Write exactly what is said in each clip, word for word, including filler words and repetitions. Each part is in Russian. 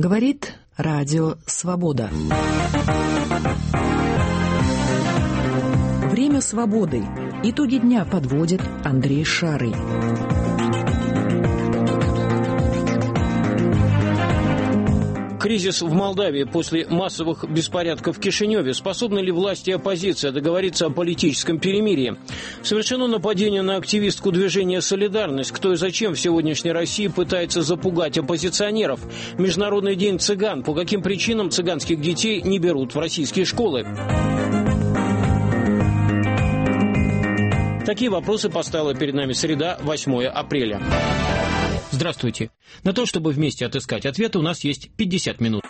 Говорит Радио Свобода. Время свободы. Итоги дня подводит Андрей Шарый. Кризис в Молдавии после массовых беспорядков в Кишиневе. Способны ли власти и оппозиция договориться о политическом перемирии? Совершено нападение на активистку движения «Солидарность». Кто и зачем в сегодняшней России пытается запугать оппозиционеров? Международный день цыган. По каким причинам цыганских детей не берут в российские школы? Такие вопросы поставила перед нами среда, восьмое апреля. Здравствуйте. На то, чтобы вместе отыскать ответы, у нас есть пятьдесят минут.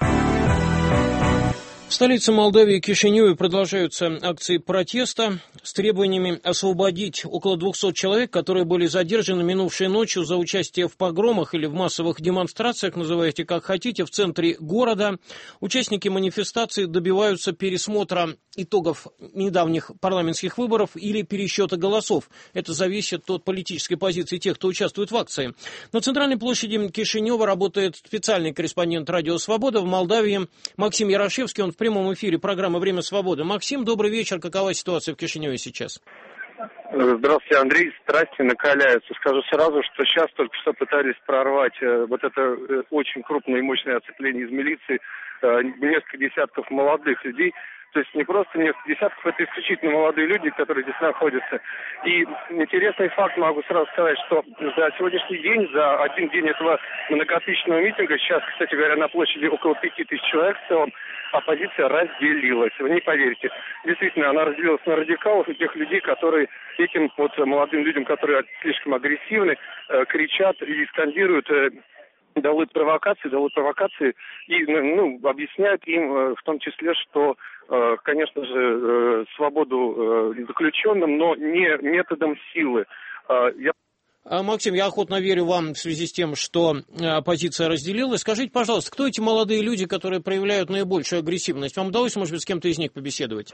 В столице Молдавии Кишиневе продолжаются акции протеста с требованиями освободить около двухсот человек, которые были задержаны минувшей ночью за участие в погромах или в массовых демонстрациях, называйте как хотите, в центре города. Участники манифестации добиваются пересмотра итогов недавних парламентских выборов или пересчета голосов. Это зависит от политической позиции тех, кто участвует в акции. На центральной площади Кишинева работает специальный корреспондент «Радио Свобода» в Молдавии Максим Ярошевский. Он в прямом эфире программы «Время свободы». Максим, добрый вечер. Какова ситуация в Кишиневе сейчас? Здравствуйте, Андрей. Страсти накаляются. Скажу сразу, что сейчас только что пытались прорвать э, вот это э, очень крупное и мощное оцепление из милиции, э, несколько десятков молодых людей. То есть не просто несколько десятков, это исключительно молодые люди, которые здесь находятся. И интересный факт могу сразу сказать, что за сегодняшний день, за один день этого многотысячного митинга, сейчас, кстати говоря, на площади около пяти тысяч человек в целом, оппозиция разделилась. Вы не поверите. Действительно, она разделилась на радикалов и тех людей, которые этим вот молодым людям, которые слишком агрессивны, э, кричат и скандируют э, делают провокации, делают провокации и ну, объясняют им в том числе, что, конечно же, свободу заключенным, но не методом силы. Я... Максим, я охотно верю вам в связи с тем, что оппозиция разделилась. Скажите, пожалуйста, кто эти молодые люди, которые проявляют наибольшую агрессивность? Вам удалось, может быть, с кем-то из них побеседовать?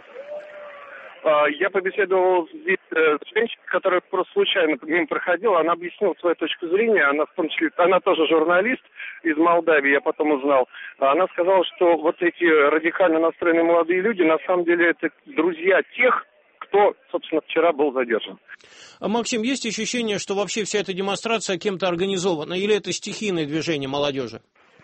Я побеседовал здесь с женщиной, которая просто случайно мимо проходила. Она объяснила свою точку зрения. Она в том числе, она тоже журналист из Молдавии, я потом узнал. Она сказала, что вот эти радикально настроенные молодые люди, на самом деле, это друзья тех, кто, собственно, вчера был задержан. Максим, есть ощущение, что вообще вся эта демонстрация кем-то организована, или это стихийное движение молодежи?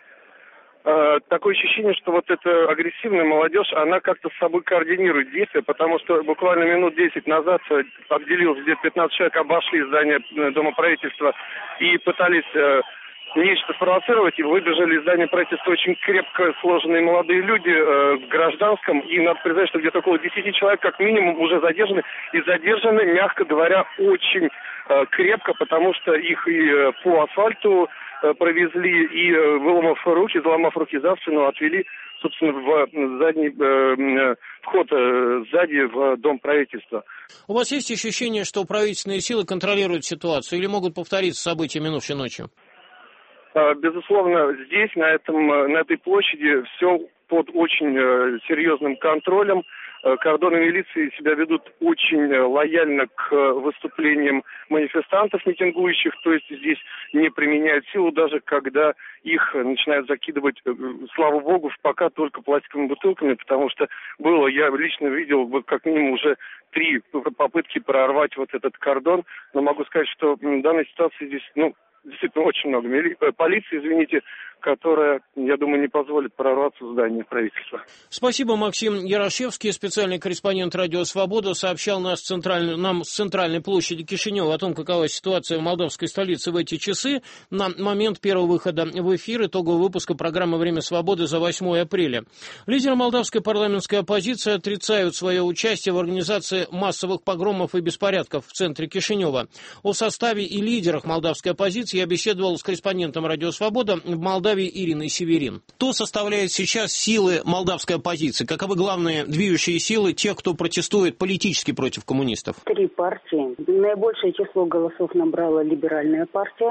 Такое ощущение, что вот эта агрессивная молодежь, она как-то с собой координирует действия, потому что буквально минут десять назад обделилось где-то пятнадцать человек, обошли здание Дома правительства и пытались нечто спровоцировать, и выбежали из здания правительства очень крепко сложенные молодые люди э, в гражданском, и надо признать, что где-то около десяти человек как минимум уже задержаны, и задержаны, мягко говоря, очень э, крепко, потому что их и э, по асфальту э, провезли, и э, выломав руки, заломав руки за спину, отвели, собственно, в задний э, вход э, сзади в Дом правительства. У вас есть ощущение, что правительственные силы контролируют ситуацию или могут повториться события минувшей ночью? Безусловно, здесь, на, этом, на этой площади, все под очень э, серьезным контролем. Э, кордоны милиции себя ведут очень лояльно к выступлениям манифестантов, митингующих, то есть здесь не применяют силу, даже когда их начинают закидывать, э, слава богу, пока только пластиковыми бутылками, потому что было, я лично видел, как минимум уже три попытки прорвать вот этот кордон, но могу сказать, что в данной ситуации здесь, ну, действительно очень много мили... полиции, извините, которая, я думаю, не позволит прорваться в здание правительства. Спасибо, Максим Ярошевский, специальный корреспондент «Радио Свобода», сообщал нас центральной, нам с центральной площади Кишинева о том, какова ситуация в молдавской столице в эти часы на момент первого выхода в эфир итогового выпуска программы «Время свободы» за восьмое апреля. Лидеры молдавской парламентской оппозиции отрицают свое участие в организации массовых погромов и беспорядков в центре Кишинева. О составе и лидерах молдавской оппозиции я беседовал с корреспондентом «Радио Свобода» в Молдавии Ириной Северин. Кто составляет сейчас силы молдавской оппозиции? Каковы главные движущие силы тех, кто протестует политически против коммунистов? Три партии. Наибольшее число голосов набрала либеральная партия,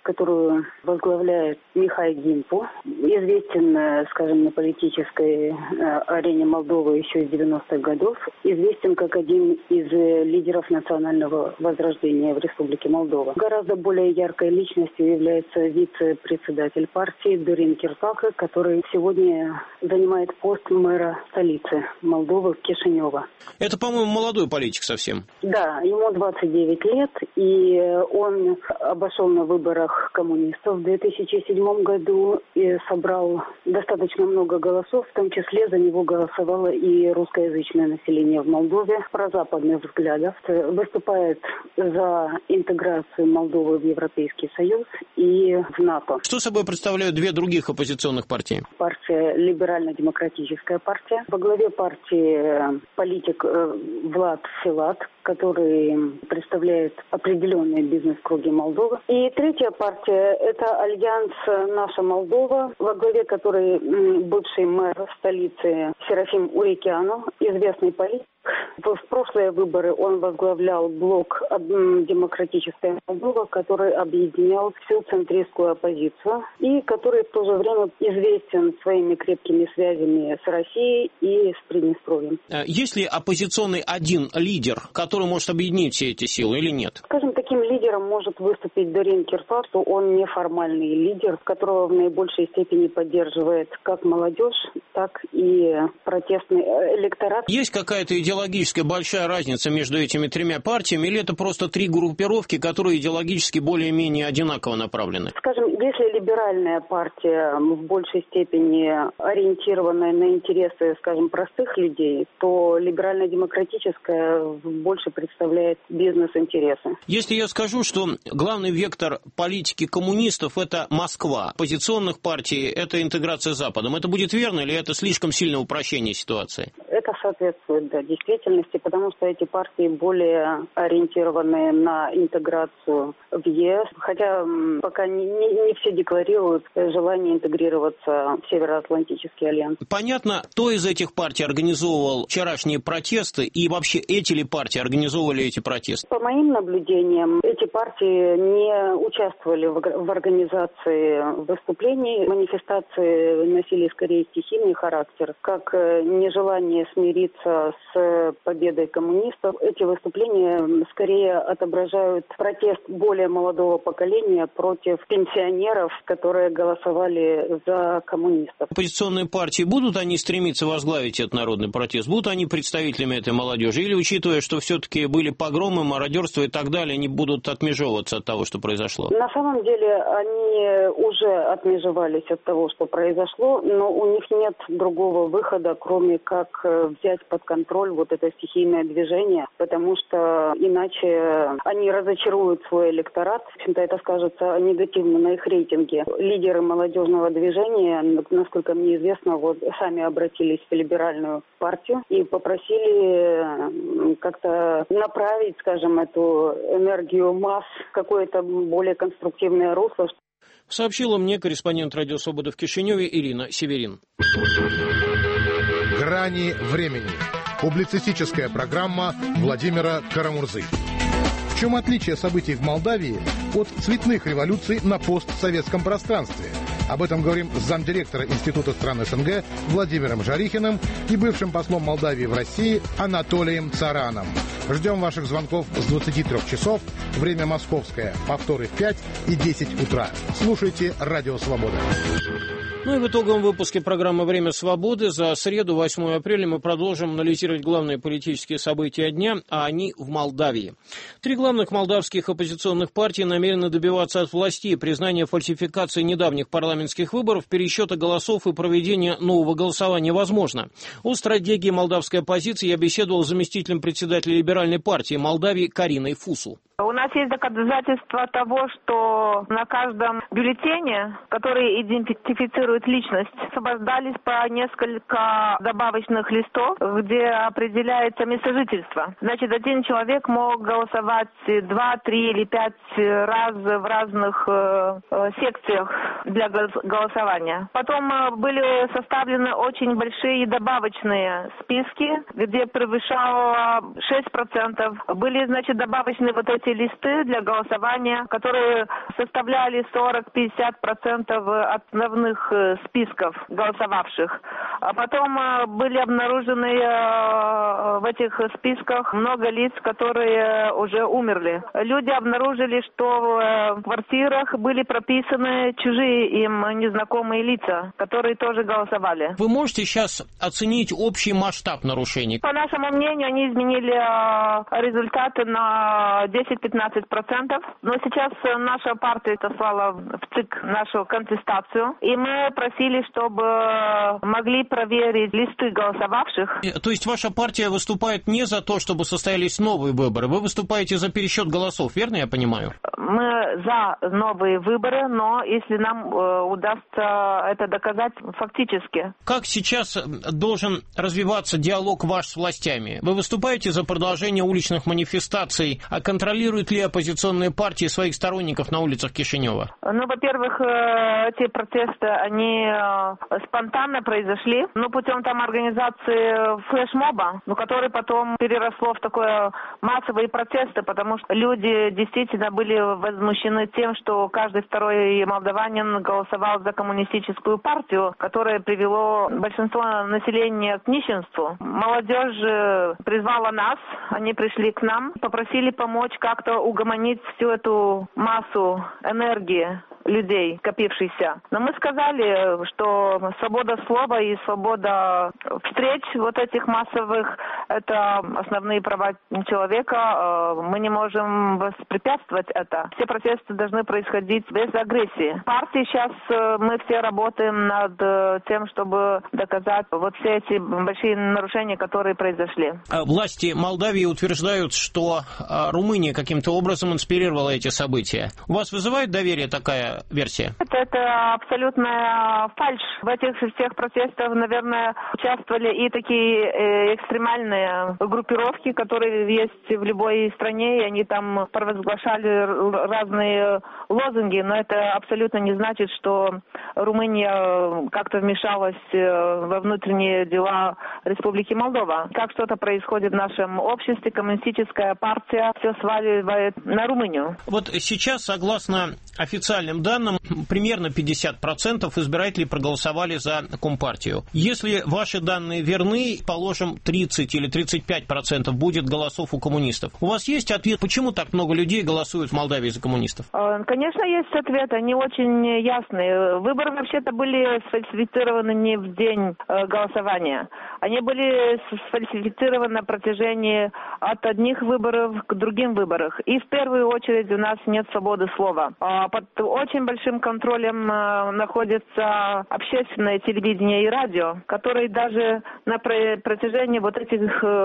которую возглавляет Михай Гимпу. Известен, скажем, на политической арене Молдовы еще с девяностых годов. Известен как один из лидеров национального возрождения в Республике Молдова. Гораздо более яркой личностью является вице-председатель партии Дорин Киртака, который сегодня занимает пост мэра столицы Молдовы Кишинева. Это, по-моему, молодой политик совсем. Да, ему двадцать девять лет, и он обошел на выборах коммунистов в две тысячи седьмом году и собрал достаточно много голосов, в том числе за него голосовало и русскоязычное население в Молдове прозападных взглядов. Выступает за интеграцию Молдовы в Европейский Союз и в НАТО. Что собой представляют две других оппозиционных партии? Партия Либерально-демократическая партия. Во главе партии политик Влад Филат, который представляет определенные бизнес-круги Молдовы. И третья партия – это Альянс «Наша Молдова», во главе которой бывший мэр столицы Серафим Урикяну, известный политик. В прошлые выборы он возглавлял блок «Демократическая Молдова», который объединял всю центристскую оппозицию и который в то же время известен своими крепкими связями с Россией и с Приднестровьем. Есть ли оппозиционный один лидер, который может объединить все эти силы или нет? Скажем, таким лидером может выступить Дорин Киртак, что он неформальный лидер, которого в наибольшей степени поддерживает как молодежь, так и протестный электорат. Есть какая-то идеологическая большая разница между этими тремя партиями, или это просто три группировки, которые идеологически более-менее одинаково направлены? Скажем, если либеральная партия в большей степени ориентированная на интересы, скажем, простых людей, то либерально-демократическая больше представляет бизнес-интересы. Если я скажу, что главный вектор политики коммунистов – это Москва, оппозиционных партий – это интеграция с Западом, это будет верно или это слишком сильное упрощение ситуации? Это соответствует, да, действительности, потому что эти партии более ориентированы на интеграцию в ЕС, хотя пока не, не, не все декларируют желание интегрироваться в Североатлантический альянс. Понятно, кто из этих партий организовывал вчерашние протесты и вообще эти ли партии организовывали эти протесты? По моим наблюдениям, эти партии не участвовали в, в организации выступлений. Манифестации носили скорее стихийный характер, как нежелание смириться с победой коммунистов. Эти выступления скорее отображают протест более молодого поколения против пенсионеров, которые голосовали за коммунистов. Оппозиционные партии, будут они стремиться возглавить этот народный протест? Будут они представителями этой молодежи? Или, учитывая, что все-таки были погромы, мародерство и так далее, они будут отмежевываться от того, что произошло? На самом деле они уже отмежевались от того, что произошло, но у них нет другого выхода, кроме как взять под контроль вот это стихийное движение, потому что иначе они разочаруют свой электорат. В общем-то, это скажется негативно на их рейтинге. Лидеры молодежного движения, насколько мне известно, вот сами обратились в либеральную партию и попросили как-то направить, скажем, эту энергию масс в какое-то более конструктивное русло. Сообщила мне корреспондент Радио Свобода в Кишиневе Ирина Северин. «Грани времени». Публицистическая программа Владимира Карамурзы. В чем отличие событий в Молдавии от цветных революций на постсоветском пространстве? Об этом говорим с замдиректора Института стран СНГ Владимиром Жарихиным и бывшим послом Молдавии в России Анатолием Цараном. Ждем ваших звонков с двадцати трёх часов. Время московское. Повторы в пять и десять утра. Слушайте Радио Свобода. Ну и в итоговом выпуске программы «Время свободы» за среду, восьмое апреля, мы продолжим анализировать главные политические события дня, а они в Молдавии. Три главных молдавских оппозиционных партии намерены добиваться от властей признания фальсификации недавних парламентских выборов, пересчета голосов и проведения нового голосования возможно. О стратегии молдавской оппозиции я беседовал с заместителем председателя либеральной партии Молдавии Кариной Фусу. У нас есть доказательства того, что на каждом бюллетене, который идентифицирует личность, освобождались по несколько добавочных листов, где определяется место жительства. Значит, один человек мог голосовать два, три или пять раз в разных э, секциях для голосования. Потом э, были составлены очень большие добавочные списки, где превышало шесть процентов. Были, значит, добавочные вот эти листы листы для голосования, которые составляли сорок-пятьдесят процентов основных списков голосовавших. А потом были обнаружены в этих списках много лиц, которые уже умерли. Люди обнаружили, что в квартирах были прописаны чужие им незнакомые лица, которые тоже голосовали. Вы можете сейчас оценить общий масштаб нарушений? По нашему мнению, они изменили результаты на десять-пятнадцать процентов. Но сейчас наша партия сослала в ЦИК нашу контестацию, и мы просили, чтобы могли проверить листы голосовавших. То есть ваша партия выступает не за то, чтобы состоялись новые выборы, вы выступаете за пересчет голосов, верно я понимаю? Мы за новые выборы, но если нам э, удастся это доказать фактически. Как сейчас должен развиваться диалог ваш с властями? Вы выступаете за продолжение уличных манифестаций, а контролируют ли оппозиционные партии своих сторонников на улицах Кишинева? Ну, во-первых, эти протесты, они спонтанно произошли, ну, путем там организации флешмоба, ну, который потом переросло в такое массовые протесты, потому что люди действительно были возмущены тем, что каждый второй молдаванин голосовал за коммунистическую партию, которая привело большинство населения к нищенству. Молодежь призвала нас, они пришли к нам, попросили помочь как-то угомонить всю эту массу энергии людей, копившейся. Но мы сказали, что свобода слова и свобода встреч вот этих массовых – это основные права человека. Мы не можем воспрепятствовать это. Все протесты должны происходить без агрессии. Партии сейчас мы все работаем над тем, чтобы доказать вот все эти большие нарушения, которые произошли. Власти Молдавии утверждают, что Румыния каким-то образом инспирировала эти события. У вас вызывает доверие такая версия? Это, это абсолютная фальшь. В этих всех протестах, наверное, участвовали и такие э, экстремальные группировки, которые есть в любой стране, и они там провозглашали разные лозунги, но это абсолютно не значит, что Румыния как-то вмешалась во внутренние дела Республики Молдова. Как что-то происходит в нашем обществе, коммунистическая партия все сваливает на Румынию. Вот сейчас, согласно официальным данным, примерно пятьдесят процентов избирателей проголосовали за Компартию. Если ваши данные верны, положим, тридцать или тридцать пять процентов будет голосов у коммунистов. У вас есть ответ, почему так много людей голосуют в Молдавии за коммунистов? Конечно, есть ответ. Они очень ясные. Выборы вообще-то были сфальсифицированы не в день голосования. Они были сфальсифицированы на протяжении от одних выборов к другим выборам. И в первую очередь у нас нет свободы слова. Под очень большим контролем находится общественное телевидение и радио, которые даже на протяжении вот этих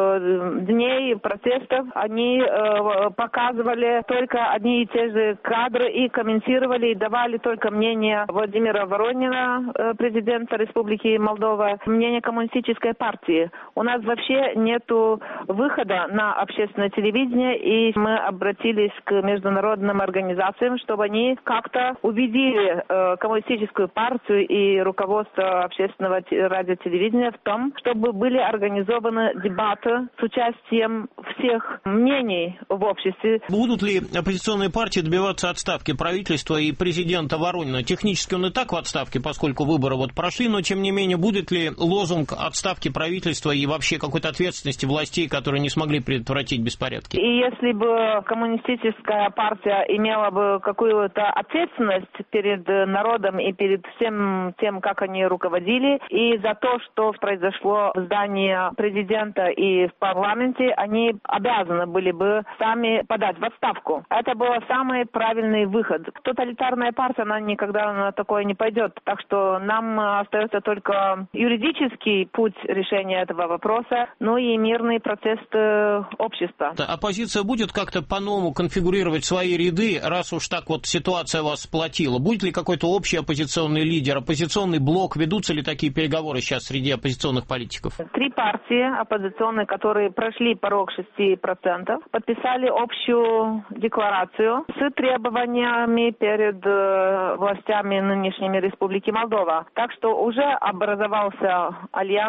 дней протестов они показывали только одни и те же кадры и комментировали, и давали только мнение Владимира Воронина, президента Республики Молдова, мнение коммунистической партии. У нас вообще нету выхода на общественное телевидение, и мы обратились к международным организациям, чтобы они как-то убедили э, коммунистическую партию и руководство общественного радиотелевидения в том, чтобы были организованы дебаты с участием всех мнений в обществе. Будут ли оппозиционные партии добиваться отставки правительства и президента Воронина? Технически он и так в отставке, поскольку выборы вот прошли, но тем не менее будет ли лозунг отставки правительства и вообще какой-то ответственности властей, которые не смогли предотвратить беспорядки? И если бы коммунистическая партия имела бы какую-то ответственность перед народом и перед всем тем, как они руководили, и за то, что произошло в здании президента и в парламенте, они обязаны были бы сами подать в отставку. Это был самый правильный выход. Тоталитарная партия, она никогда на такое не пойдет. Так что нам остается только юридический путь решения этого вопроса, ну и мирный протест общества. Оппозиция будет как-то по-новому конфигурировать свои ряды, раз уж так вот ситуация вас сплотила? Будет ли какой-то общий оппозиционный лидер, оппозиционный блок? Ведутся ли такие переговоры сейчас среди оппозиционных политиков? Три партии оппозиционные, которые прошли порог шести процентов, подписали общую декларацию с требованиями перед властями нынешними Республики Молдова. Так что уже образовался альянс из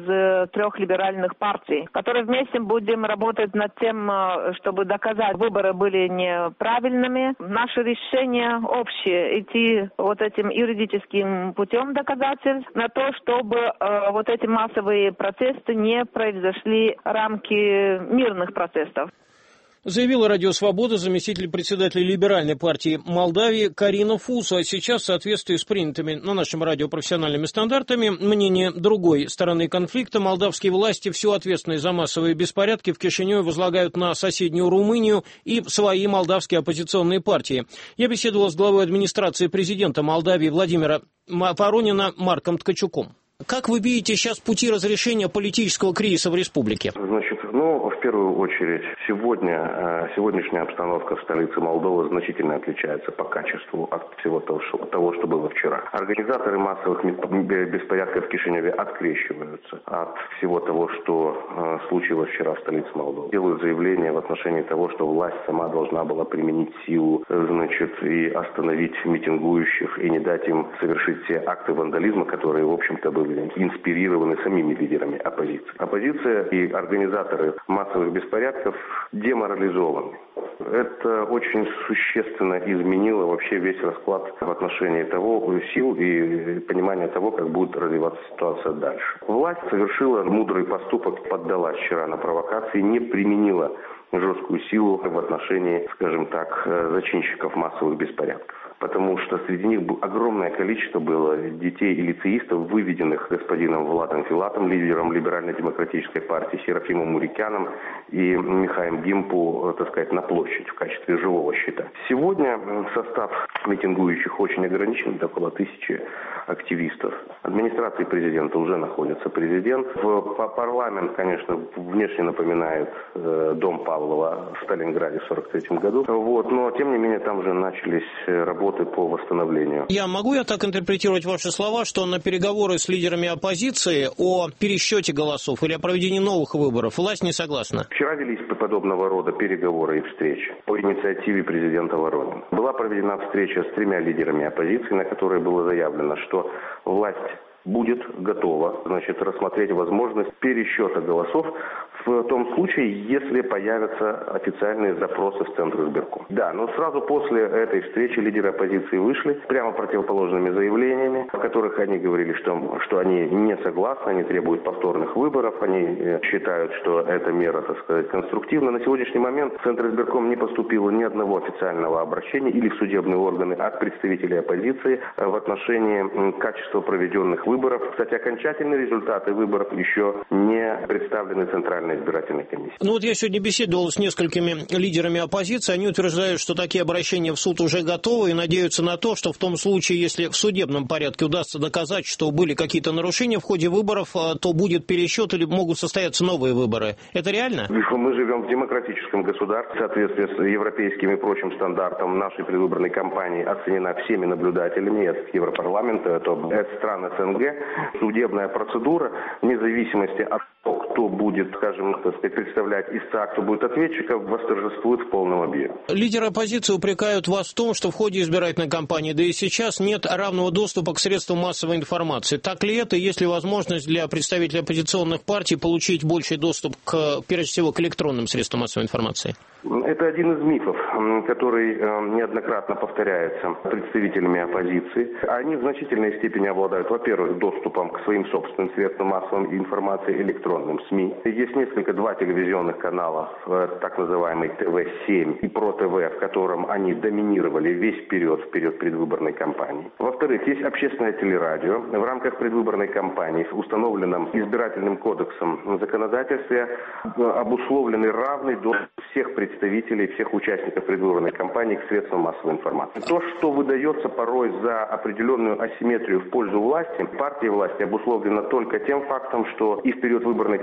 из трех либеральных партий, которые вместе будем работать над тем, чтобы доказать, выборы были неправильными. Наше решение общее — идти вот этим юридическим путем доказательств на то, чтобы э, вот эти массовые протесты не произошли в рамки мирных протестов. Заявила «Радио Свобода» заместитель председателя Либеральной партии Молдавии Карина Фус. А сейчас, в соответствии с принятыми на нашем радио профессиональными стандартами, мнение другой стороны конфликта, молдавские власти всю ответственность за массовые беспорядки в Кишиневе возлагают на соседнюю Румынию и свои молдавские оппозиционные партии. Я беседовал с главой администрации президента Молдавии Владимира Воронина Марком Ткачуком. Как вы видите сейчас пути разрешения политического кризиса в республике? Значит, ну, в первую очередь, сегодня, сегодняшняя обстановка в столице Молдовы значительно отличается по качеству от всего того, что было вчера. Организаторы массовых беспорядков в Кишиневе открещиваются от всего того, что случилось вчера в столице Молдовы. Делают заявление в отношении того, что власть сама должна была применить силу, значит, и остановить митингующих, и не дать им совершить все акты вандализма, которые, в общем-то, были инспирированы самими лидерами оппозиции. Оппозиция и организаторы массовых беспорядков деморализованы. Это очень существенно изменило вообще весь расклад в отношении того сил и понимания того, как будет развиваться ситуация дальше. Власть совершила мудрый поступок, поддалась вчера на провокации, не применила жесткую силу в отношении, скажем так, зачинщиков массовых беспорядков. Потому что среди них огромное количество было детей и лицеистов, выведенных господином Владом Филатом, лидером либерально-демократической партии, Серафимом Мурикяном и Михаилом Гимпу, так сказать, на площадь в качестве живого щита. Сегодня состав митингующих очень ограничен, до около тысячи активистов. В администрации президента уже находится президент. В парламент, конечно, внешне напоминает э, дом Павлова в Сталинграде в сорок третьем году. Вот, но, тем не менее, там уже начались работы по восстановлению. Я могу я так интерпретировать ваши слова, что на переговоры с лидерами оппозиции о пересчете голосов или о проведении новых выборов власть не согласна? Вчера велись подобного рода переговоры и встречи по инициативе президента Воронина. Была проведена встреча с тремя лидерами оппозиции, на которой было заявлено, что власть будет готова, значит, рассмотреть возможность пересчета голосов в том случае, если появятся официальные запросы в Центр избирком. Да, но сразу после этой встречи лидеры оппозиции вышли прямо противоположными заявлениями, в которых они говорили, что, что они не согласны, они требуют повторных выборов, они считают, что эта мера, так сказать, конструктивна. На сегодняшний момент в Центр избирком не поступило ни одного официального обращения или в судебные органы от представителей оппозиции в отношении качества проведенных выборов. Кстати, окончательные результаты выборов еще не представлены Центральной избирательной комиссии. Ну вот я сегодня беседовал с несколькими лидерами оппозиции. Они утверждают, что такие обращения в суд уже готовы и надеются на то, что в том случае, если в судебном порядке удастся доказать, что были какие-то нарушения в ходе выборов, то будет пересчет или могут состояться новые выборы. Это реально? Мы живем в демократическом государстве. В соответствии с европейским и прочим стандартам нашей предвыборной кампании оценена всеми наблюдателями от Европарламента, это стран СНГ. Судебная процедура, вне зависимости от того, кто будет, скажем, так сказать, представлять истца, кто будет ответчиком, восторжествует в полном объеме. Лидеры оппозиции упрекают вас в том, что в ходе избирательной кампании, да и сейчас, нет равного доступа к средствам массовой информации. Так ли это? Есть ли возможность для представителей оппозиционных партий получить больший доступ, к, прежде всего, к электронным средствам массовой информации? Это один из мифов, который неоднократно повторяется представителями оппозиции. Они в значительной степени обладают, во-первых, доступом к своим собственным средствам массовой информации, электронным СМИ. Есть несколько, два телевизионных канала, так называемый тэ вэ семь и Про тэ вэ, в котором они доминировали весь период, в период предвыборной кампании. Во-вторых, есть общественное телерадио. В рамках предвыборной кампании в установленном избирательным кодексом законодательстве обусловленный равный доступ всех представителей, всех участников предвыборной кампании к средствам массовой информации. То, что выдается порой за определенную асимметрию в пользу власти, партии власти обусловлено только тем фактом, что и в период выборной кампании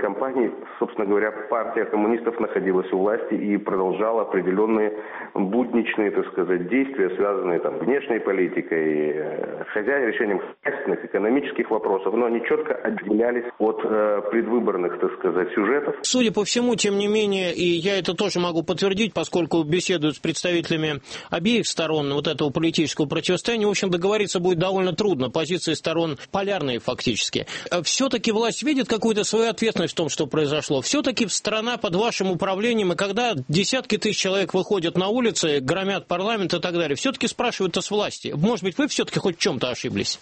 кампании, собственно говоря, партия коммунистов находилась у власти и продолжала определенные будничные, так сказать, действия, связанные там, с внешней политикой, хозяин, решением хозяйственных, экономических вопросов, но они четко отделялись от э, предвыборных, так сказать, сюжетов. Судя по всему, тем не менее, и я это тоже могу подтвердить, поскольку беседую с представителями обеих сторон вот этого политического противостояния, в общем, договориться будет довольно трудно, позиции сторон полярные фактически. Все-таки власть видит какую-то свою ответственность в том, что произошло. Все-таки страна под вашим управлением, и когда десятки тысяч человек выходят на улицы, громят парламент и так далее, все-таки спрашивают-то с власти. Может быть, вы все-таки хоть в чем-то ошиблись?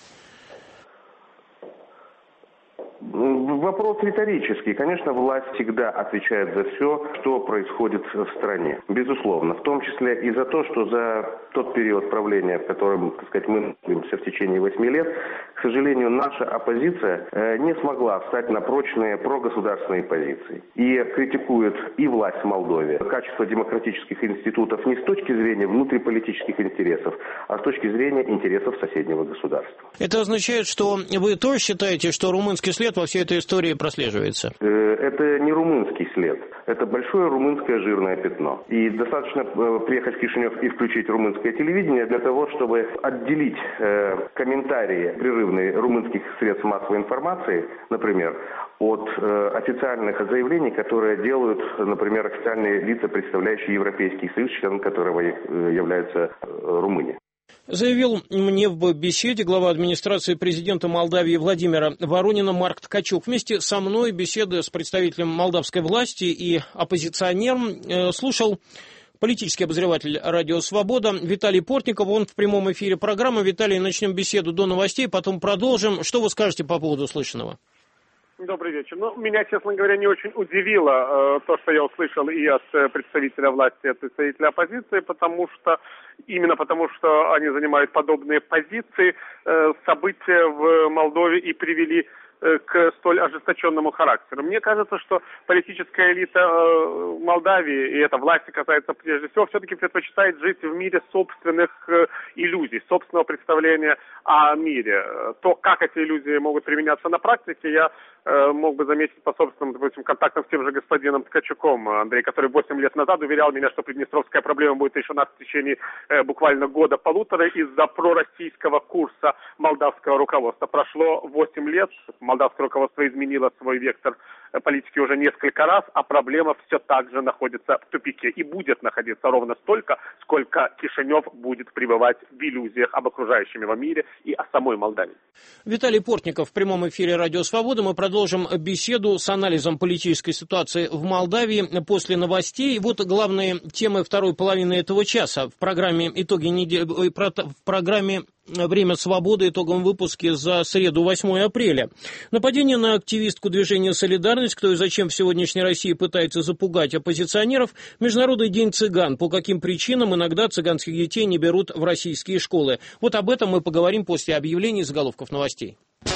Вопрос риторический. Конечно, власть всегда отвечает за все, что происходит в стране. Безусловно. В том числе и за то, что за тот период правления, в котором, так сказать, мы находимся в течение восьми лет, к сожалению, наша оппозиция не смогла встать на прочные прогосударственные позиции. И критикует и власть в Молдове, качество демократических институтов не с точки зрения внутриполитических интересов, а с точки зрения интересов соседнего государства. Это означает, что вы тоже считаете, что румынский след во всей этой истории прослеживается? Это не румынский след. Это большое румынское жирное пятно. И достаточно приехать в Кишинев и включить румынское телевидение для того, чтобы отделить э, комментарии прерывные румынских средств массовой информации, например, от э, официальных заявлений, которые делают, например, официальные лица, представляющие Европейский Союз, членом которого э, является э, Румыния. Заявил мне в беседе глава администрации президента Молдавии Владимира Воронина Марк Ткачук. Вместе со мной беседы с представителем молдавской власти и оппозиционером э, слушал политический обозреватель «Радио Свобода» Виталий Портников. Он в прямом эфире программы. Виталий, начнем беседу до новостей, потом продолжим. Что вы скажете по поводу услышанного? Добрый вечер. Ну, меня, честно говоря, не очень удивило э, то, что я услышал и от э, представителя власти, и от представителя оппозиции, потому что, именно потому что они занимают подобные позиции, э, события в Молдове и привели э, к столь ожесточенному характеру. Мне кажется, что политическая элита э, Молдавии, и эта власть касается прежде всего, все-таки предпочитает жить в мире собственных э, иллюзий, собственного представления о мире. То, как эти иллюзии могут применяться на практике, я мог бы заметить по собственным, допустим, контактам с тем же господином Ткачуком, Андрей, который восемь лет назад уверял меня, что приднестровская проблема будет решена в течение э, буквально года-полутора из-за пророссийского курса молдавского руководства. Прошло восемь лет, молдавское руководство изменило свой вектор политики уже несколько раз, а проблема все так же находится в тупике и будет находиться ровно столько, сколько Кишинев будет пребывать в иллюзиях об окружающем его мире и о самой Молдавии. Виталий Портников в прямом эфире «Радио Свобода». Мы продолжим беседу с анализом политической ситуации в Молдавии после новостей. Вот главные темы второй половины этого часа в программе «Итоги недели», в программе «Время свободы», итоговом выпуске за среду, восьмое апреля. Нападение на активистку движения «Солидарность», кто и зачем в сегодняшней России пытается запугать оппозиционеров, Международный день цыган, по каким причинам иногда цыганских детей не берут в российские школы. Вот об этом мы поговорим после объявлений заголовков новостей.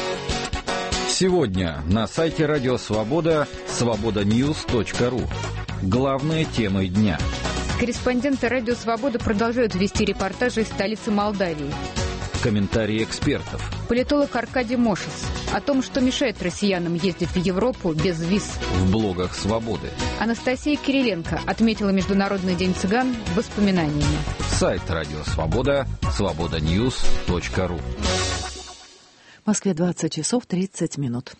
Сегодня на сайте Радио Свобода свобода ньюс точка ру. Главные темы дня. Корреспонденты Радио Свобода продолжают вести репортажи из столицы Молдавии. Комментарии экспертов. Политолог Аркадий Мошес о том, что мешает россиянам ездить в Европу без виз. В блогах «Свободы». Анастасия Кириленко отметила Международный день цыган воспоминаниями. Сайт Радио Свобода свобода ньюс точка ру. В Москве двадцать часов тридцать минут.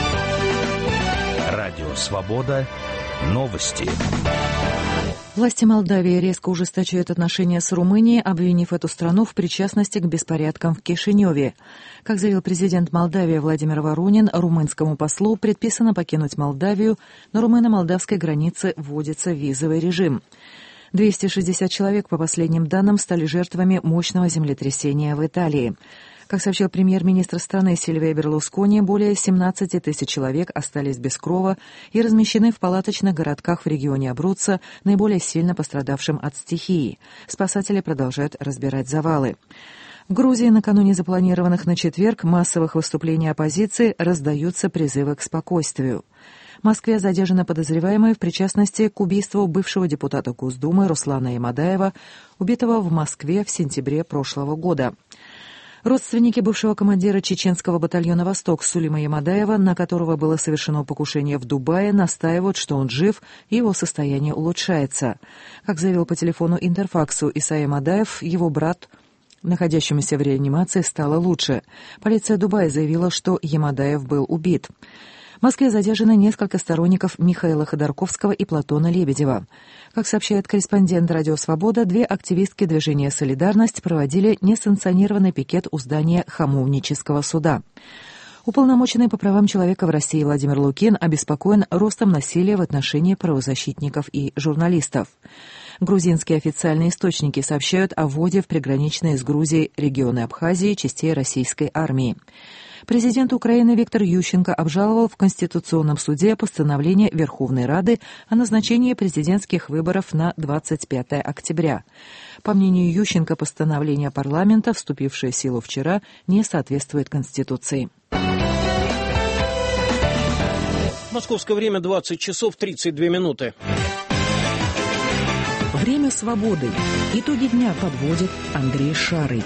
Радио Свобода. Новости. Власти Молдавии резко ужесточают отношения с Румынией, обвинив эту страну в причастности к беспорядкам в Кишиневе. Как заявил президент Молдавии Владимир Воронин, румынскому послу предписано покинуть Молдавию, на румыно-молдавской границе вводится визовый режим. двести шестьдесят человек, по последним данным, стали жертвами мощного землетрясения в Италии. Как сообщил премьер-министр страны Сильвио Берлускони, более семнадцать тысяч человек остались без крова и размещены в палаточных городках в регионе Абруццо, наиболее сильно пострадавшим от стихии. Спасатели продолжают разбирать завалы. В Грузии накануне запланированных на четверг массовых выступлений оппозиции раздаются призывы к спокойствию. В Москве задержаны подозреваемые в причастности к убийству бывшего депутата Госдумы Руслана Ямадаева, убитого в Москве в сентябре прошлого года. Родственники бывшего командира чеченского батальона «Восток» Сулейма Ямадаева, на которого было совершено покушение в Дубае, настаивают, что он жив и его состояние улучшается. Как заявил по телефону Интерфаксу Иса Ямадаев, его брат, находящемуся в реанимации, стало лучше. Полиция Дубая заявила, что Ямадаев был убит. В Москве задержаны несколько сторонников Михаила Ходорковского и Платона Лебедева. Как сообщает корреспондент «Радио Свобода», две активистки движения «Солидарность» проводили несанкционированный пикет у здания Хамовнического суда. Уполномоченный по правам человека в России Владимир Лукин обеспокоен ростом насилия в отношении правозащитников и журналистов. Грузинские официальные источники сообщают о вводе в приграничные с Грузией регионы Абхазии частей российской армии. Президент Украины Виктор Ющенко обжаловал в Конституционном суде постановление Верховной Рады о назначении президентских выборов на двадцать пятое октября. По мнению Ющенко, постановление парламента, вступившее в силу вчера, не соответствует Конституции. Московское время двадцать часов тридцать две минуты. Время свободы. Итоги дня подводит Андрей Шарый.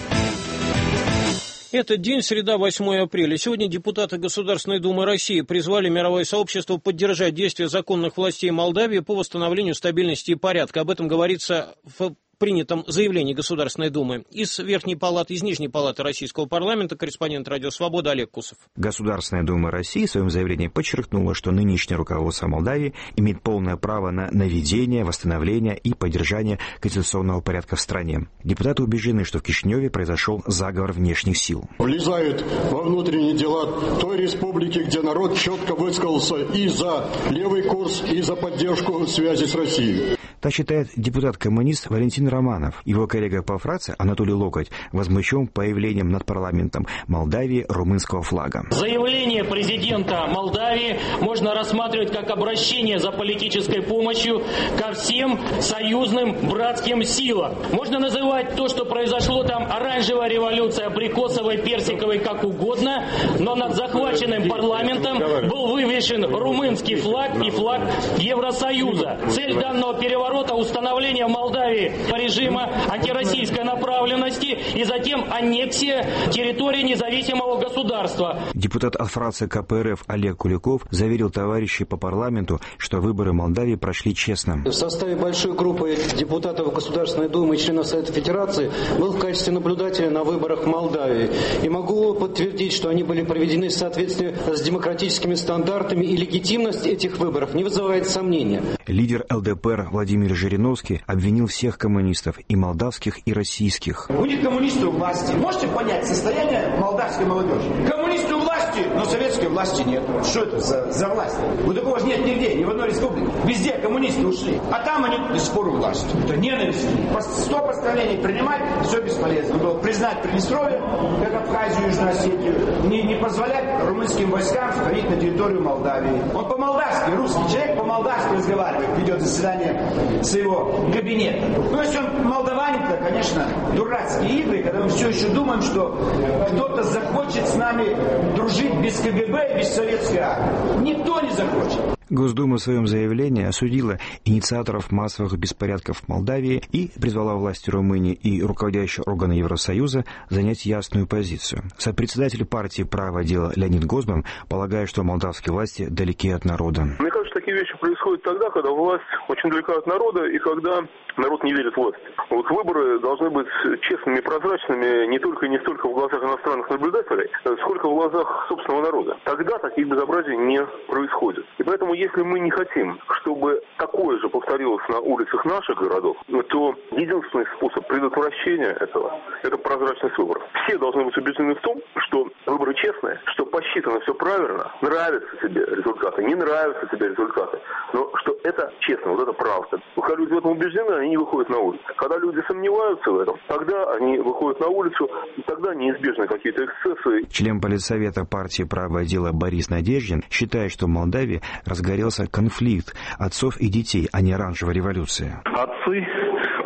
Этот день, среда, восьмое апреля. Сегодня депутаты Государственной Думы России призвали мировое сообщество поддержать действия законных властей Молдавии по восстановлению стабильности и порядка. Об этом говорится в принятом заявлении Государственной Думы. Из Верхней Палаты, из Нижней Палаты Российского парламента корреспондент «Радио Свобода» Олег Кусов. Государственная Дума России в своем заявлении подчеркнула, что нынешнее руководство Молдавии имеет полное право на наведение, восстановление и поддержание конституционного порядка в стране. Депутаты убеждены, что в Кишиневе произошел заговор внешних сил. Влезают во внутренние дела той республики, где народ четко высказался и за левый курс, и за поддержку связи с Россией. Так считает депутат-коммунист Валентин Романов. Его коллега по фракции Анатолий Локоть возмущен появлением над парламентом Молдавии румынского флага. Заявление президента Молдавии можно рассматривать как обращение за политической помощью ко всем союзным братским силам. Можно называть то, что произошло там, оранжевая революция, абрикосовой, персиковой, как угодно, но над захваченным парламентом был вывешен румынский флаг и флаг Евросоюза. Цель данного переворота установление в Молдавии режима антироссийской направленности и затем аннексия территории независимого государства. Депутат от фракции ка пэ эр эф Олег Куликов заверил товарищей по парламенту, что выборы Молдавии прошли честно. В составе большой группы депутатов Государственной Думы и членов Совета Федерации был в качестве наблюдателя на выборах в Молдавии. И могу подтвердить, что они были проведены в соответствии с демократическими стандартами, и легитимность этих выборов не вызывает сомнения. Лидер эл дэ пэ эр Владимир Жириновский обвинил всех коммунистов, и молдавских, и российских. Будет коммунисты у власти. Можете понять состояние молдавской молодежи? Коммунисты у власти, но советской власти нет. Что это за, за власть? У такого же нет нигде, ни в одной республике. Везде коммунисты ушли. А там они до сих пор у власти. Это ненависть. Сто постановлений принимать, все бесполезно. Надо было признать Приднестровье, как Абхазию, Южную Осетию. Не, не позволять румынским войскам входить на территорию Молдавии. Он по-молдавски, русский человек по-молдавски разговаривает, ведет заседание своего кабинета. Ну, если он молдаванин, то, конечно, дурацкие игры, когда мы все еще думаем, что кто-то захочет с нами дружить без ка гэ бэ и без советской армии. Никто не захочет. Госдума в своем заявлении осудила инициаторов массовых беспорядков в Молдавии и призвала власти Румынии и руководящие органы Евросоюза занять ясную позицию. Сопредседатель партии «Правое дело» Леонид Гозман полагает, что молдавские власти далеки от народа. Мне кажется, такие вещи происходят тогда, когда власть очень далека от народа и когда народ не верит власти. Вот выборы должны быть честными и прозрачными не только и не столько в глазах иностранных наблюдателей, сколько в глазах собственного народа. Тогда таких безобразий не происходит. И поэтому, если мы не хотим, чтобы такое же повторилось на улицах наших городов, то единственный способ предотвращения этого – это прозрачность выборов. Все должны быть убеждены в том, что выборы честные, что посчитано все правильно, нравятся тебе результаты, не нравятся тебе результаты, но что это честно, вот это правда. Когда люди в этом убеждены, они не выходят на улицу. Когда люди сомневаются в этом, тогда они выходят на улицу, и тогда неизбежны какие-то эксцессы. Член политсовета партии «Правое дело» Борис Надеждин считает, что в Молдавии разгорелся конфликт отцов и детей, а не оранжевая революция. Отцы, условно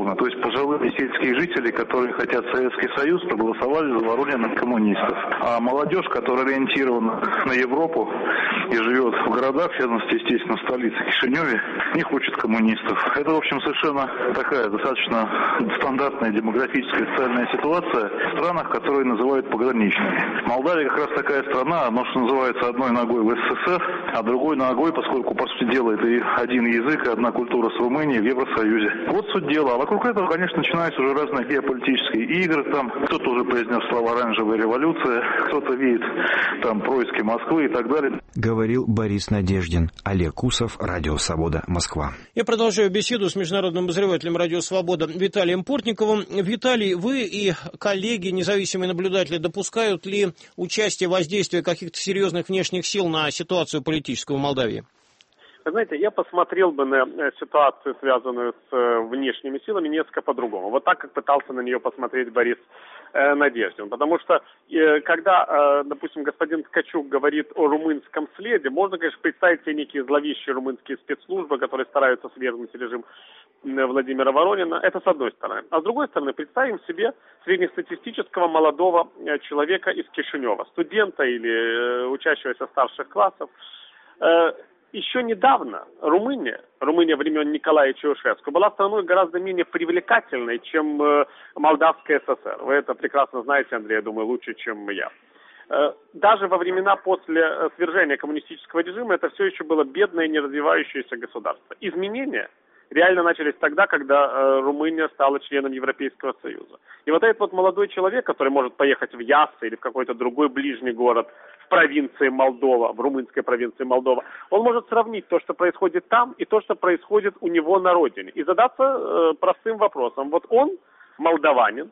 поголовно. То есть пожилые сельские жители, которые хотят Советский Союз, проголосовали за Воронина коммунистов. А молодежь, которая ориентирована на Европу и живет в городах, в частности, естественно, в столице Кишиневе, не хочет коммунистов. Это, в общем, совершенно такая достаточно стандартная демографическая социальная ситуация в странах, которые называют пограничными. Молдавия как раз такая страна, она, что называется, одной ногой в СССР, а другой ногой, поскольку, по сути дела, это и один язык, и одна культура с Румынией в Евросоюзе. Вот суть дела. А вокруг этого, конечно, начинаются уже разные геополитические игры. Там кто-то уже произнес слова «оранжевая революция», кто-то видит там происки Москвы и так далее. Говорил Борис Надеждин. Олег Кусов, Радио Свобода, Москва. Я продолжаю беседу с международным обозревателем Радио Свобода Виталием Портниковым. Виталий, вы и коллеги, независимые наблюдатели, допускают ли участие, воздействие каких-то серьезных внешних сил на ситуацию политическую в Молдавии? Вы знаете, я посмотрел бы на ситуацию, связанную с внешними силами, несколько по-другому. Вот так, как пытался на нее посмотреть Борис э, Надеждин. Потому что, э, когда, э, допустим, господин Ткачук говорит о румынском следе, можно, конечно, представить себе некие зловещие румынские спецслужбы, которые стараются свергнуть режим Владимира Воронина. Это с одной стороны. А с другой стороны, представим себе среднестатистического молодого человека из Кишинева, студента или э, учащегося старших классов. Э, Еще недавно Румыния, Румыния времен Николая Чаушеску, была страной гораздо менее привлекательной, чем э, Молдавская ССР. Вы это прекрасно знаете, Андрей, я думаю, лучше, чем я. Э, даже во времена после свержения коммунистического режима это все еще было бедное, не развивающееся государство. Изменения реально начались тогда, когда э, Румыния стала членом Европейского Союза. И вот этот вот молодой человек, который может поехать в Яссы или в какой-то другой ближний город в провинции Молдова, в румынской провинции Молдова, он может сравнить то, что происходит там, и то, что происходит у него на родине. И задаться э, простым вопросом. Вот он молдаванин,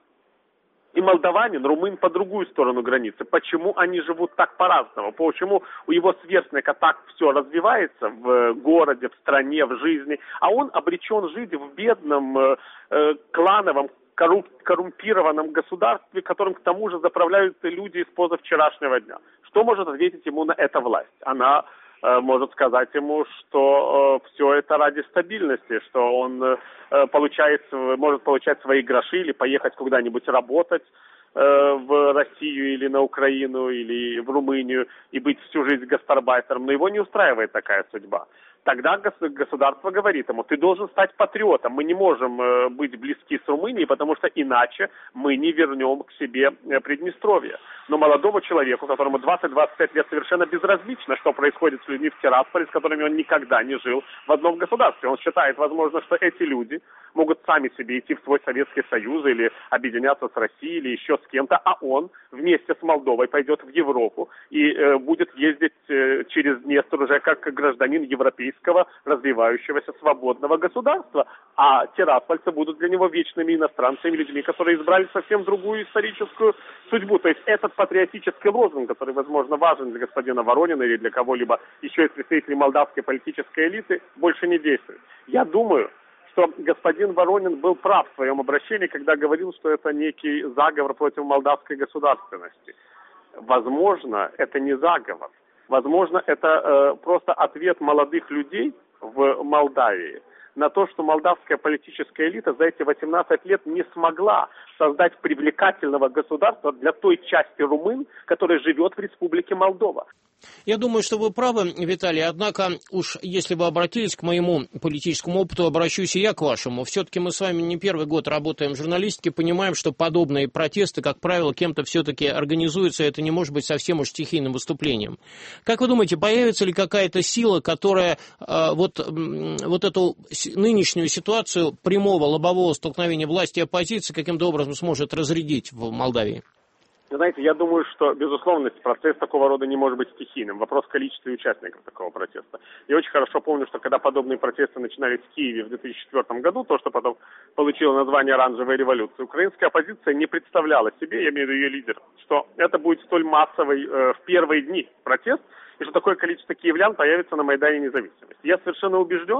и молдаванин, румын по другую сторону границы. Почему они живут так по-разному? Почему у его сверстника так все развивается в городе, в стране, в жизни, а он обречен жить в бедном, э, э, клановом, коррумпированном государстве, которым к тому же заправляют люди из позавчерашнего дня. Что может ответить ему на это власть? Она э, может сказать ему, что э, все это ради стабильности, что он э, получает, может получать свои гроши или поехать куда-нибудь работать э, в Россию или на Украину или в Румынию и быть всю жизнь гастарбайтером. Но его не устраивает такая судьба. Тогда государство говорит ему, ты должен стать патриотом, мы не можем э, быть близки с Румынией, потому что иначе мы не вернем к себе э, Приднестровье. Но молодому человеку, которому двадцать-двадцать пять лет, совершенно безразлично, что происходит с людьми в Тирасполе, с которыми он никогда не жил в одном государстве. Он считает, возможно, что эти люди могут сами себе идти в свой Советский Союз или объединяться с Россией или еще с кем-то, а он вместе с Молдовой пойдет в Европу и э, будет ездить э, через Днестр уже как гражданин европейского развивающегося свободного государства. А тираспольцы будут для него вечными иностранцами, людьми, которые избрали совсем другую историческую судьбу. То есть этот патриотический лозунг, который, возможно, важен для господина Воронина или для кого-либо еще из представителей молдавской политической элиты, больше не действует. Я думаю, что господин Воронин был прав в своем обращении, когда говорил, что это некий заговор против молдавской государственности. Возможно, это не заговор. Возможно, это э, просто ответ молодых людей в Молдавии на то, что молдавская политическая элита за эти восемнадцать лет не смогла создать привлекательного государства для той части румын, которая живет в Республике Молдова. Я думаю, что вы правы, Виталий, однако уж если вы обратились к моему политическому опыту, обращусь и я к вашему. Все-таки мы с вами не первый год работаем в журналистике, понимаем, что подобные протесты, как правило, кем-то все-таки организуются, это не может быть совсем уж стихийным выступлением. Как вы думаете, появится ли какая-то сила, которая э, вот, вот эту нынешнюю ситуацию прямого лобового столкновения власти и оппозиции каким-то образом сможет разрядить в Молдавии? Знаете, я думаю, что, безусловно, процесс такого рода не может быть стихийным. Вопрос количества участников такого протеста. Я очень хорошо помню, что когда подобные протесты начинались в Киеве в две тысячи четвёртом году, то, что потом получило название «Оранжевая революция», украинская оппозиция не представляла себе, я имею в виду ее лидер, что это будет столь массовый э, в первые дни протест, и что такое количество киевлян появится на Майдане Независимости. Я совершенно убежден,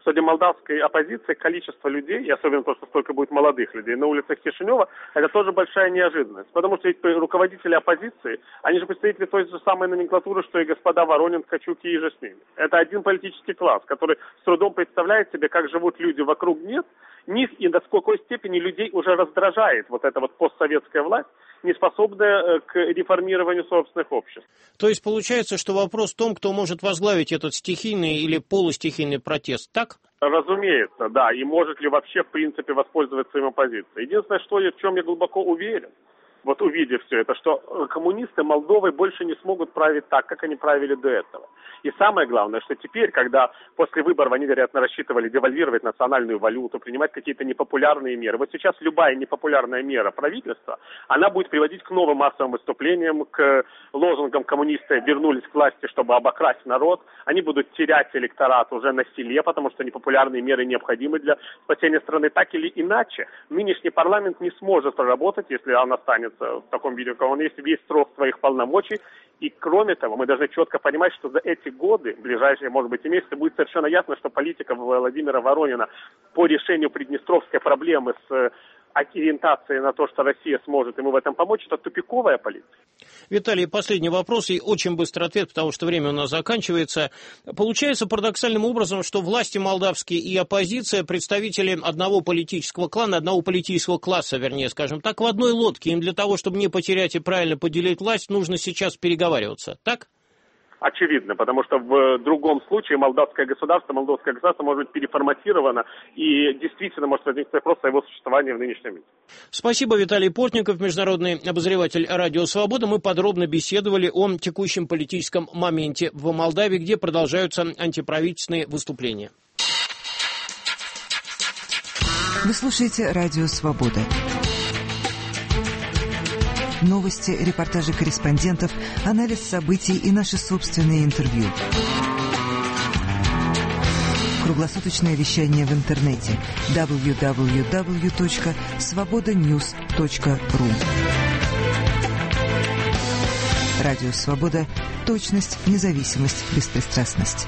что для молдавской оппозиции количество людей, и особенно то, что столько будет молодых людей на улицах Кишинева, это тоже большая неожиданность. Потому что ведь руководители оппозиции, они же представители той же самой номенклатуры, что и господа Воронин, Ткачук и же с ними. Это один политический класс, который с трудом представляет себе, как живут люди вокруг них, них и до какой степени людей уже раздражает вот эта вот постсоветская власть, не способная к реформированию собственных обществ. То есть получается, что вопрос в том, кто может возглавить этот стихийный или полустихийный протест, так? Разумеется, да. И может ли вообще, в принципе, воспользоваться им оппозицией. Единственное, что я, в чем я глубоко уверен, вот увидев все это, что коммунисты Молдовой больше не смогут править так, как они правили до этого. И самое главное, что теперь, когда после выборов они, вероятно, рассчитывали девальвировать национальную валюту, принимать какие-то непопулярные меры, вот сейчас любая непопулярная мера правительства, она будет приводить к новым массовым выступлениям, к лозунгам коммунисты вернулись к власти, чтобы обокрасть народ, они будут терять электорат уже на селе, потому что непопулярные меры необходимы для спасения страны. Так или иначе, нынешний парламент не сможет проработать, если он останется в таком виде, как он есть, весь срок своих полномочий. И кроме того, мы должны четко понимать, что за эти годы, ближайшие, может быть, и месяцы, будет совершенно ясно, что политика Владимира Воронина по решению приднестровской проблемы с ориентацией на то, что Россия сможет ему в этом помочь, это тупиковая политика. Виталий, последний вопрос и очень быстрый ответ, потому что время у нас заканчивается. Получается парадоксальным образом, что власти молдавские и оппозиция, представители одного политического клана, одного политического класса, вернее, скажем так, в одной лодке. Им для того, чтобы не потерять и правильно поделить власть, нужно сейчас переговариваться, так? Очевидно, потому что в другом случае молдавское государство, молдавское государство может быть переформатировано и действительно может возникнуть вопрос о его существовании в нынешнем мире. Спасибо, Виталий Портников, международный обозреватель Радио Свобода. Мы подробно беседовали о текущем политическом моменте в Молдавии, где продолжаются антиправительственные выступления. Вы слушаете Радио Свобода. Новости, репортажи корреспондентов, анализ событий и наши собственные интервью. Круглосуточное вещание в интернете дабл ю дабл ю дабл ю точка свобода ньюс точка ру. Радио Свобода. Точность, независимость, беспристрастность.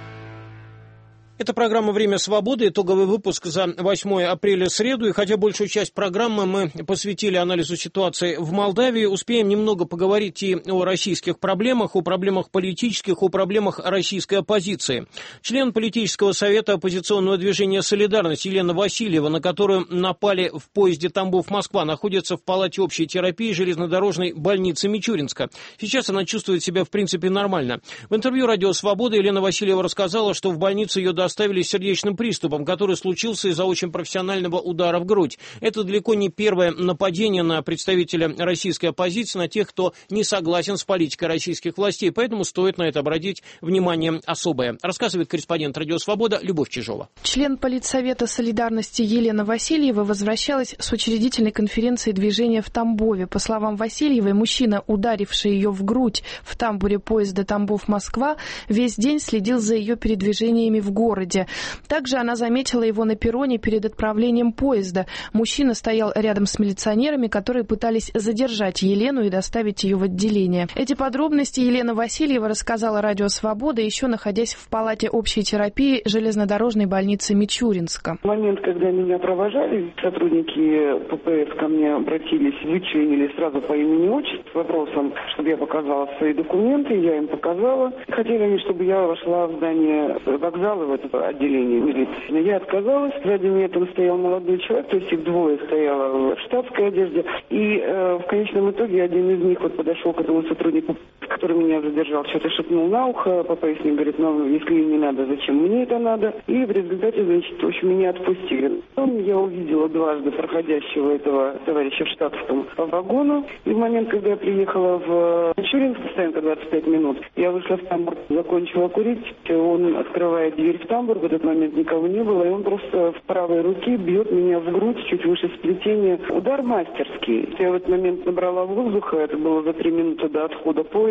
Это программа «Время свободы», итоговый выпуск за восьмое апреля, среду. И хотя большую часть программы мы посвятили анализу ситуации в Молдавии, успеем немного поговорить и о российских проблемах, о проблемах политических, о проблемах российской оппозиции. Член политического совета оппозиционного движения «Солидарность» Елена Васильева, на которую напали в поезде Тамбов-Москва, находится в палате общей терапии железнодорожной больницы Мичуринска. Сейчас она чувствует себя, в принципе, нормально. В интервью «Радио Свобода» Елена Васильева рассказала, что в больнице ее оставили сердечным приступом, который случился из-за очень профессионального удара в грудь. Это далеко не первое нападение на представителя российской оппозиции, на тех, кто не согласен с политикой российских властей, поэтому стоит на это обратить внимание особое. Рассказывает корреспондент Радио Свобода Любовь Чижова. Член политсовета «Солидарности» Елена Васильева возвращалась с учредительной конференции движения в Тамбове. По словам Васильевой, мужчина, ударивший ее в грудь в тамбуре поезда Тамбов-Москва, весь день следил за ее передвижениями в город. Также она заметила его на перроне перед отправлением поезда. Мужчина стоял рядом с милиционерами, которые пытались задержать Елену и доставить ее в отделение. Эти подробности Елена Васильева рассказала Радио Свобода, еще находясь в палате общей терапии железнодорожной больницы Мичуринска. В момент, когда меня провожали, сотрудники ППС ко мне обратились, вычленили сразу по имени отчеству с вопросом, чтобы я показала свои документы. Я им показала. Хотели они, чтобы я вошла в здание вокзала, в это отделение милиции. Я отказалась. Сзади меня там стоял молодой человек, то есть их двое стояло в штатской одежде. И э, в конечном итоге один из них вот подошел к этому сотруднику, который меня задержал, что-то шепнул на ухо. ППСник говорит, ну, если им не надо, зачем мне это надо? И в результате, значит, в общем, меня отпустили. Потом я увидела дважды проходящего этого товарища в штатском по вагону. И в момент, когда я приехала в Мичуринск, стоянка двадцать пять минут, я вышла в тамбур, закончила курить. Он открывает дверь в тамбур, в этот момент никого не было, и он просто в правой руке бьет меня в грудь, чуть выше сплетения. Удар мастерский. Я в этот момент набрала воздуха, это было за три минуты до отхода поезда.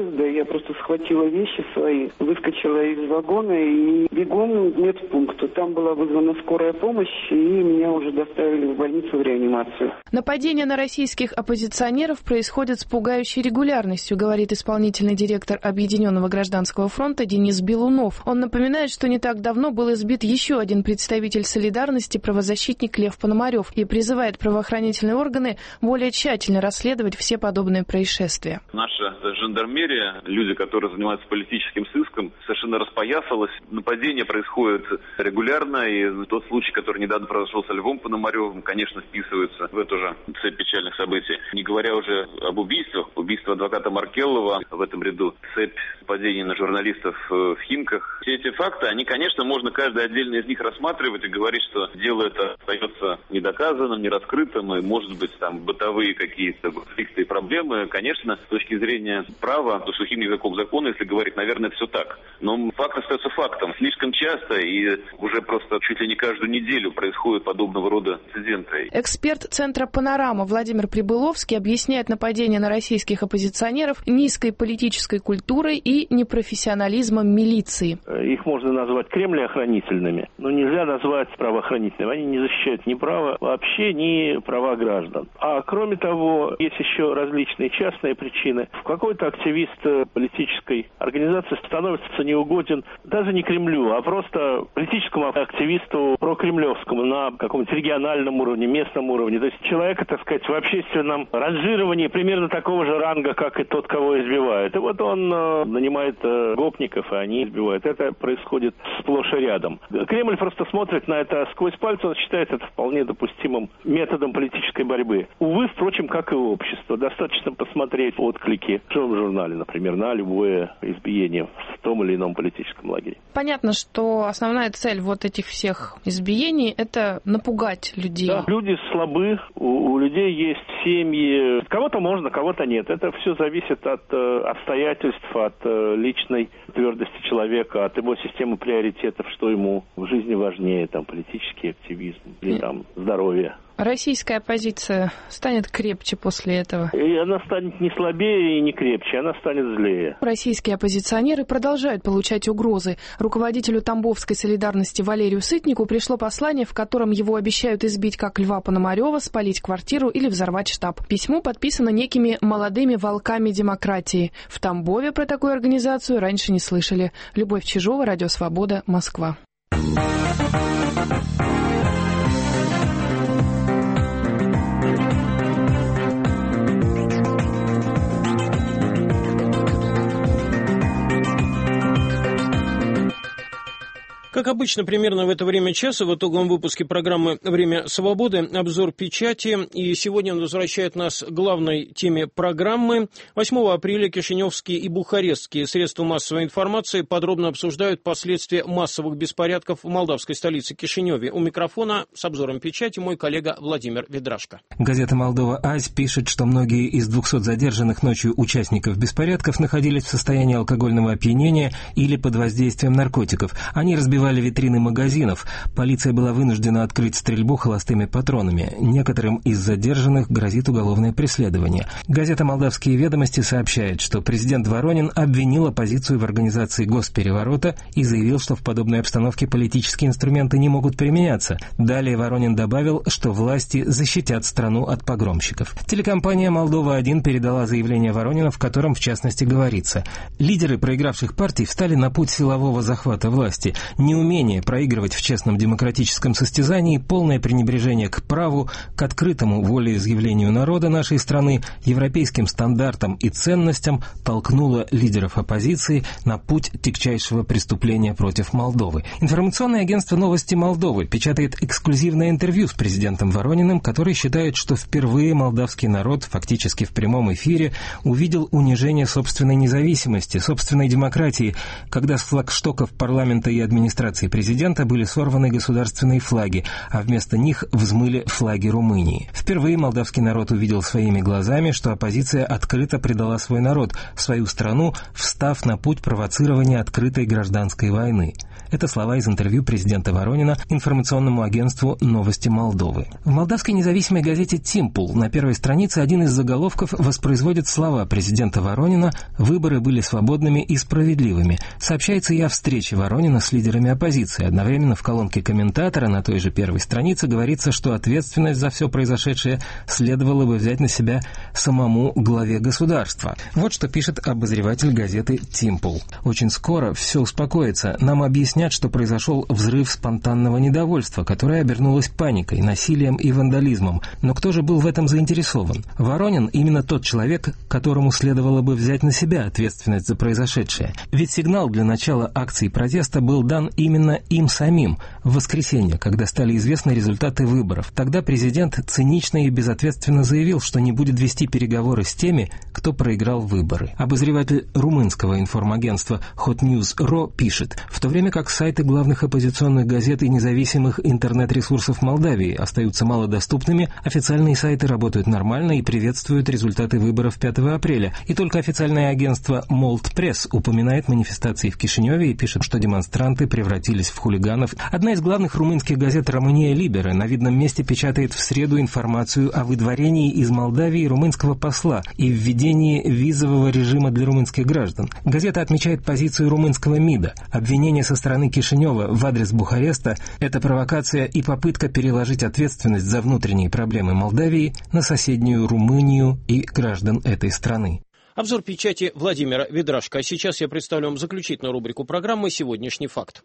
поезда. Я просто схватила вещи свои, выскочила из вагона и бегом к медпункту. Там была вызвана скорая помощь, и меня уже доставили в больницу в реанимацию. Нападения на российских оппозиционеров происходят с пугающей регулярностью, говорит исполнительный директор Объединенного гражданского фронта Денис Белунов. Он напоминает, что не так давно был избит еще один представитель «Солидарности», правозащитник Лев Пономарев, и призывает правоохранительные органы более тщательно расследовать все подобные происшествия. Наша жандармерия, люди, которые занимаются политическим сыском, совершенно распоясалась. Нападения происходят регулярно, и тот случай, который недавно произошел со Львом Пономаревым, конечно, вписывается в эту же цепь печальных событий. Не говоря уже об убийствах, убийство адвоката Маркеллова в этом ряду, цепь нападений на журналистов в Химках. Все эти факты, они, конечно, можно каждый отдельно из них рассматривать и говорить, что дело это остается недоказанным, нераскрытым, и, может быть, там бытовые какие-то конфликты и проблемы. Конечно, с точки зрения права, то сухим языком закона, если говорить, наверное, все так. Но факт остается фактом. Слишком часто и уже просто чуть ли не каждую неделю происходят подобного рода инциденты. Эксперт Центра «Панорама» Владимир Прибыловский объясняет нападение на российских оппозиционеров низкой политической культурой и непрофессионализмом милиции. Их можно назвать кремлеохранительными, но нельзя назвать правоохранительными. Они не защищают ни права вообще, ни права граждан. А кроме того, есть еще различные частные причины. Какой-то активист политической организации становится неугоден даже не Кремлю, а просто политическому активисту прокремлевскому на каком-нибудь региональном уровне, местном уровне. То есть человека, так сказать, в общественном ранжировании примерно такого же ранга, как и тот, кого избивают. И вот он э, нанимает э, гопников, и они избивают. Это происходит сплошь и рядом. Кремль просто смотрит на это сквозь пальцы, он считает это вполне допустимым методом политической борьбы. Увы, впрочем, как и общество. Достаточно посмотреть отклики в журнале, например, на любое избиение в том или ином политическом лагере. Понятно, что основная цель вот этих всех избиений – это напугать людей. Да, люди слабы, у, у людей есть семьи. Кого-то можно, кого-то нет. Это все зависит от э, обстоятельств, от э, личной твердости человека, от его системы приоритетов, что ему в жизни важнее, там, политический активизм или там здоровье. Российская оппозиция станет крепче после этого? И она станет не слабее и не крепче, она станет злее. Российские оппозиционеры продолжают получать угрозы. Руководителю Тамбовской солидарности Валерию Сытнику пришло послание, в котором его обещают избить как Льва Пономарева, спалить квартиру или взорвать штаб. Письмо подписано некими молодыми волками демократии. В Тамбове про такую организацию раньше не слышали. Любовь Чижова, Радио Свобода, Москва. Как обычно, примерно в это время часа в итоговом выпуске программы «Время свободы» обзор печати. И сегодня он возвращает нас к главной теме программы. восьмого апреля кишиневские и бухарестские средства массовой информации подробно обсуждают последствия массовых беспорядков в молдавской столице Кишиневе. У микрофона с обзором печати мой коллега Владимир Ведрашко. Газета «Молдова-Ась» пишет, что многие из двухсот задержанных ночью участников беспорядков находились в состоянии алкогольного опьянения или под воздействием наркотиков. Они разбивали витрины магазинов. Полиция была вынуждена открыть стрельбу холостыми патронами. Некоторым из задержанных грозит уголовное преследование. Газета «Молдавские ведомости» сообщает, что президент Воронин обвинил оппозицию в организации госпереворота и заявил, что в подобной обстановке политические инструменты не могут применяться. Далее Воронин добавил, что власти защитят страну от погромщиков. Телекомпания «Молдова-один» передала заявление Воронина, в котором в частности говорится: лидеры проигравших партий встали на путь силового захвата власти. Неумение проигрывать в честном демократическом состязании, полное пренебрежение к праву, к открытому волеизъявлению народа нашей страны, европейским стандартам и ценностям толкнуло лидеров оппозиции на путь тягчайшего преступления против Молдовы. Информационное агентство «Новости Молдовы» печатает эксклюзивное интервью с президентом Ворониным, который считает, что впервые молдавский народ фактически в прямом эфире увидел унижение собственной независимости, собственной демократии, когда с флагштоков парламента и администрации администрации президента были сорваны государственные флаги, а вместо них взмыли флаги Румынии. Впервые молдавский народ увидел своими глазами, что оппозиция открыто предала свой народ, свою страну, встав на путь провоцирования открытой гражданской войны. Это слова из интервью президента Воронина информационному агентству «Новости Молдовы». В молдавской независимой газете «Тимпул» на первой странице один из заголовков воспроизводит слова президента Воронина «Выборы были свободными и справедливыми». Сообщается и о встрече Воронина с лидерами оппозиции. Одновременно в колонке комментатора на той же первой странице говорится, что ответственность за все произошедшее следовало бы взять на себя самому главе государства. Вот что пишет обозреватель газеты «Тимпул». «Очень скоро все успокоится. Нам объяснят, что произошел взрыв спонтанного недовольства, которое обернулось паникой, насилием и вандализмом. Но кто же был в этом заинтересован? Воронин именно тот человек, которому следовало бы взять на себя ответственность за произошедшее. Ведь сигнал для начала акции протеста был дан именно им самим в воскресенье, когда стали известны результаты выборов. Тогда президент цинично и безответственно заявил, что не будет вести переговоры с теми, кто проиграл выборы». Обозреватель румынского информагентства Hot News точка ro пишет: в то время как сайты главных оппозиционных газет и независимых интернет-ресурсов Молдавии остаются малодоступными, официальные сайты работают нормально и приветствуют результаты выборов пятого апреля. И только официальное агентство Молд Пресс упоминает манифестации в Кишиневе и пишет, что демонстранты превратились в хулиганов. Одна из главных румынских газет «Романия Либера» на видном месте печатает в среду информацию о выдворении из Молдавии румынского посла и введении визового режима для румынских граждан. Газета отмечает позицию румынского МИДа. Обвинение со стороны Кишинева в адрес Бухареста – это провокация и попытка переложить ответственность за внутренние проблемы Молдавии на соседнюю Румынию и граждан этой страны. Обзор печати Владимира Ведрашко. А сейчас я представлю вам заключительную рубрику программы «Сегодняшний факт».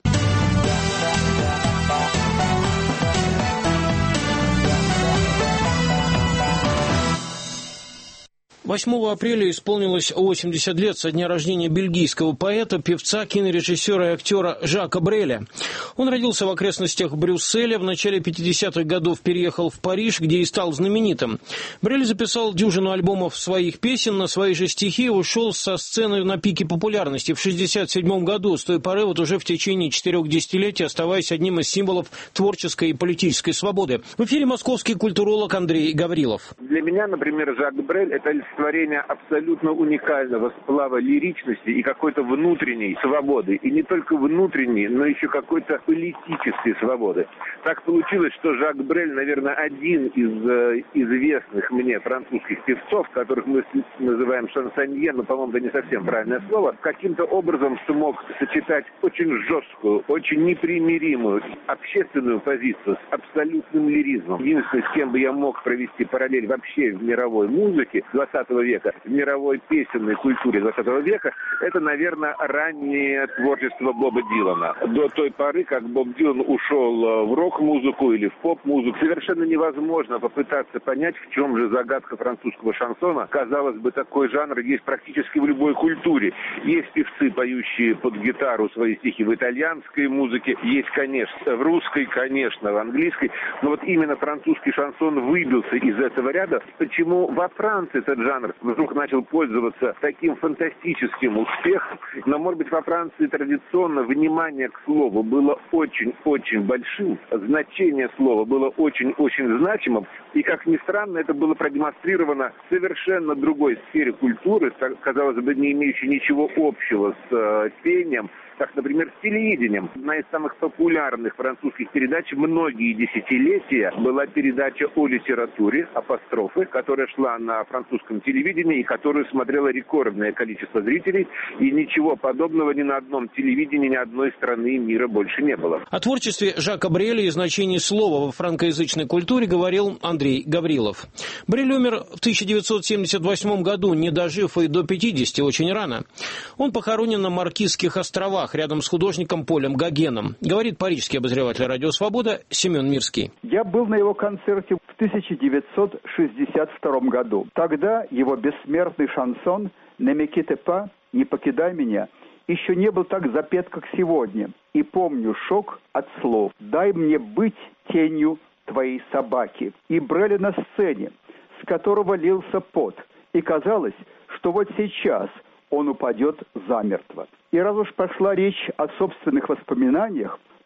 восьмого апреля исполнилось восемьдесят лет со дня рождения бельгийского поэта, певца, кинорежиссера и актера Жака Бреля. Он родился в окрестностях Брюсселя, в начале пятидесятых годов переехал в Париж, где и стал знаменитым. Брель записал дюжину альбомов своих песен, на свои же стихи ушел со сцены на пике популярности в шестьдесят седьмом году, с той поры вот уже в течение четырех десятилетий оставаясь одним из символов творческой и политической свободы. В эфире московский культуролог Андрей Гаврилов. Для меня, например, Жак Брель – это творение абсолютно уникального сплава лиричности и какой-то внутренней свободы. И не только внутренней, но еще какой-то политической свободы. Так получилось, что Жак Брель, наверное, один из э, известных мне французских певцов, которых мы называем шансонье, но, по-моему, это не совсем правильное слово, каким-то образом смог сочетать очень жесткую, очень непримиримую общественную позицию с абсолютным лиризмом. Единственное, с кем бы я мог провести параллель вообще в мировой музыке двадцатого века, в мировой песенной культуре двадцатого века, это, наверное, раннее творчество Боба Дилана. До той поры, как Боб Дилан ушел в рок-музыку или в поп-музыку, совершенно невозможно попытаться понять, в чем же загадка французского шансона. Казалось бы, такой жанр есть практически в любой культуре. Есть певцы, поющие под гитару свои стихи в итальянской музыке, есть, конечно, в русской, конечно, в английской, но вот именно французский шансон выбился из этого ряда. Почему во Франции этот жанр вдруг начал пользоваться таким фантастическим успехом? Но, может быть, во Франции традиционно внимание к слову было очень-очень большим, значение слова было очень-очень значимым, и, как ни странно, это было продемонстрировано в совершенно другой сфере культуры, казалось бы, не имеющей ничего общего с э, пением, как, например, с телевидением. Одна из самых популярных французских передач многие десятилетия была передача о литературе, апострофы, которая шла на французском телевидении и которую смотрело рекордное количество зрителей, и ничего подобного ни на одном телевидении ни одной страны мира больше не было. О творчестве Жака Бреля и значении слова во франкоязычной культуре говорил Андрей Гаврилов. Брель умер в тысяча девятьсот семьдесят восьмом году, не дожив и до пятидесяти, очень рано. Он похоронен на Маркизских островах, рядом с художником Полем Гогеном, говорит парижский обозреватель «Радио Свобода» Семен Мирский. Я был на его концерте в тысяча девятьсот шестьдесят втором году. Тогда его бессмертный шансон «Не me quitte pas», «Не покидай меня», еще не был так запет, как сегодня. И помню шок от слов «Дай мне быть тенью твоей собаки». И Бреля на сцене, с которого лился пот. И казалось, что вот сейчас он упадет замертво. И раз уж пошла речь о собственных воспоминаниях,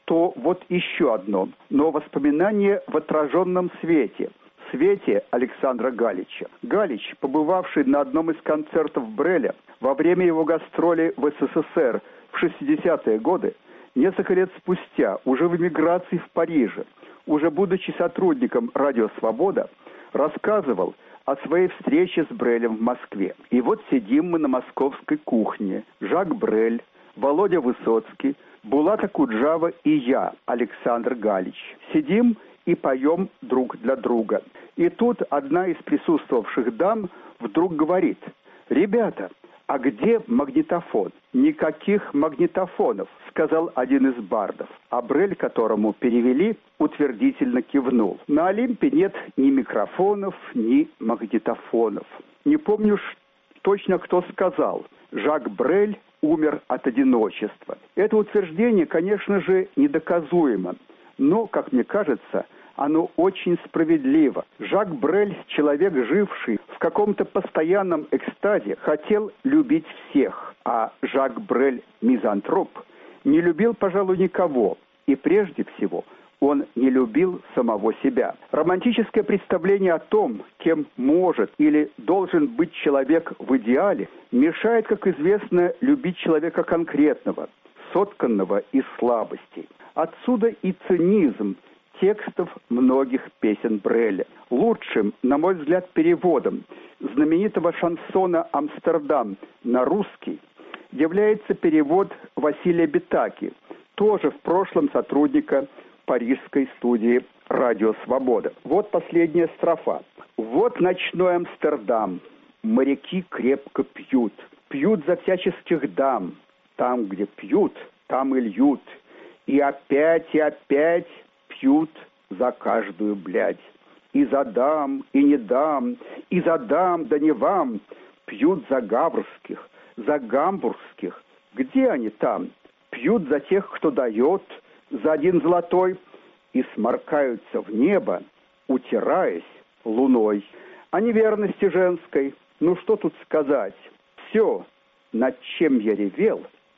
то вот еще одно, но воспоминание в отраженном свете. Свете Александра Галича. Галич, побывавший на одном из концертов Бреля во время его гастроли в СССР в шестидесятые годы, несколько лет спустя, уже в эмиграции в Париже, уже будучи сотрудником «Радио Свобода», рассказывал о своей встрече с Брелем в Москве. И вот сидим мы на московской кухне. Жак Брель, Володя Высоцкий, Булат Акуджава и я, Александр Галич. Сидим и поем друг для друга. И тут одна из присутствовавших дам вдруг говорит: «Ребята, а где магнитофон?» «Никаких магнитофонов», сказал один из бардов. А Брель, которому перевели, утвердительно кивнул. На Олимпе нет ни микрофонов, ни магнитофонов. Не помню точно, кто сказал. Жак Брель умер от одиночества. Это утверждение, конечно же, недоказуемо. Но, как мне кажется, оно очень справедливо. Жак Брель, человек, живший в каком-то постоянном экстазе, хотел любить всех. А Жак Брель, мизантроп, не любил, пожалуй, никого. И прежде всего он не любил самого себя. Романтическое представление о том, кем может или должен быть человек в идеале, мешает, как известно, любить человека конкретного, сотканного из слабостей. Отсюда и цинизм текстов многих песен Бреля. Лучшим, на мой взгляд, переводом знаменитого шансона «Амстердам» на русский является перевод Василия Битаки, тоже в прошлом сотрудника парижской студии «Радио Свобода». Вот последняя строфа. «Вот ночной Амстердам, моряки крепко пьют, пьют за всяческих дам, там, где пьют, там и льют, и опять, и опять пьют за каждую блядь. И за дам, и не дам, и за дам, да не вам, пьют за гаврских, за гамбургских. Где они там? Пьют за тех, кто дает, за один золотой, и сморкаются в небо, утираясь луной. О неверности женской, ну что тут сказать? Все, над чем я ревел,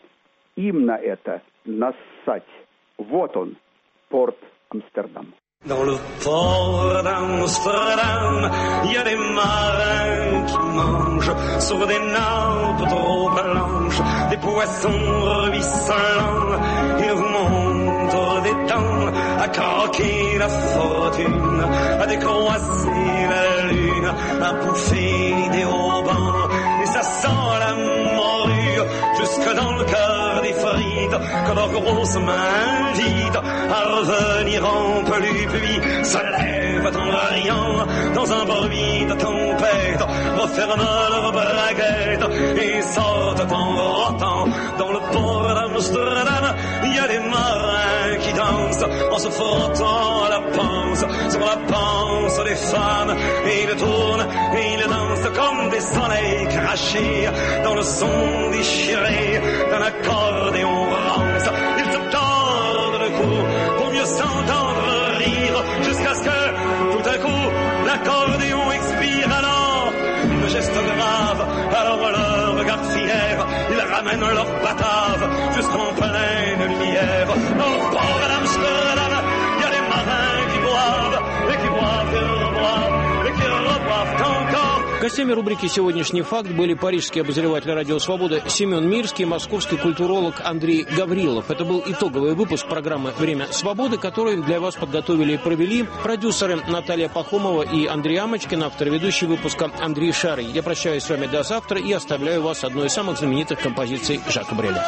им на это нассать. Вот он, порт Амстердам. Dans le port d'Amsterdam, il y a des marins qui mangent sur des nappes trop blanches, des poissons ruisselants. Ils vous montrent des dents à croquer la fortune, à décroisser la lune, à bouffer des haubans. Et ça sent la morue jusque dans le cœur des frites, que leurs grosses mains invitent à revenir en peluche. Puis se lèvent en riant dans un bruit de tempête, referment leurs braguettes et sortent en rotant. Dans le port d'Amsterdam, il y a des marins qui dansent en se frottant à la panse sur la panse des femmes. Et ils tournent et ils dansent comme des soleils crachés dans le son déchiré d'un accordéon rance. Ils se tordent le cou pour mieux s'entendre jusqu'à ce que, tout à coup, l'accordéon expire. Alors, le geste grave, alors leur regard fier, ils ramènent leur batave jusqu'en pleine lumière. Au port d'Amsterdam, il y a des marins qui boivent, et qui boivent et reboivent, et qui reboivent encore. Гостями рубрики «Сегодняшний факт» были парижский обозреватель «Радио Свобода» Семен Мирский, московский культуролог Андрей Гаврилов. Это был итоговый выпуск программы «Время свободы», который для вас подготовили и провели продюсеры Наталья Пахомова и Андрей Амочкин, автор ведущий выпуска Андрей Шарый. Я прощаюсь с вами до завтра и оставляю вас одной из самых знаменитых композиций Жака Бреля.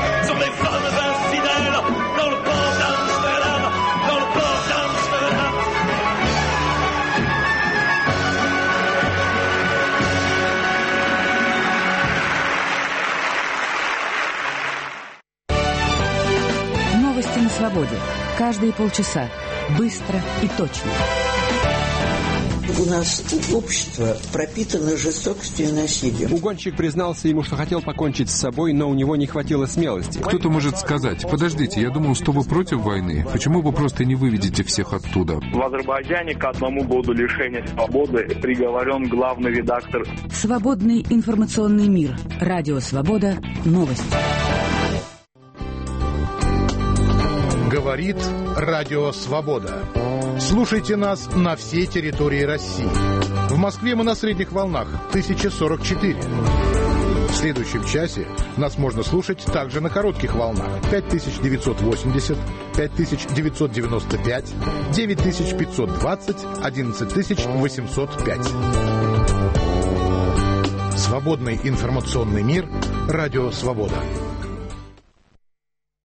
На свободе. Каждые полчаса. Быстро и точно. У нас общество пропитано жестокостью и насилием. Угонщик признался ему, что хотел покончить с собой, но у него не хватило смелости. Кто-то может сказать: подождите, я думал, что вы против войны. Почему вы просто не выведете всех оттуда? В Азербайджане к одному году лишения свободы приговорен главный редактор. Свободный информационный мир. Радио Свобода. Новости. Говорит Радио Свобода. Слушайте нас на всей территории России. В Москве мы на средних волнах тысяча сорок четыре. В следующем часе нас можно слушать также на коротких волнах пять тысяч девятьсот восемьдесят, пять тысяч девятьсот девяносто пять, девять тысяч пятьсот двадцать, одиннадцать тысяч восемьсот пять. Свободный информационный мир. Радио Свобода.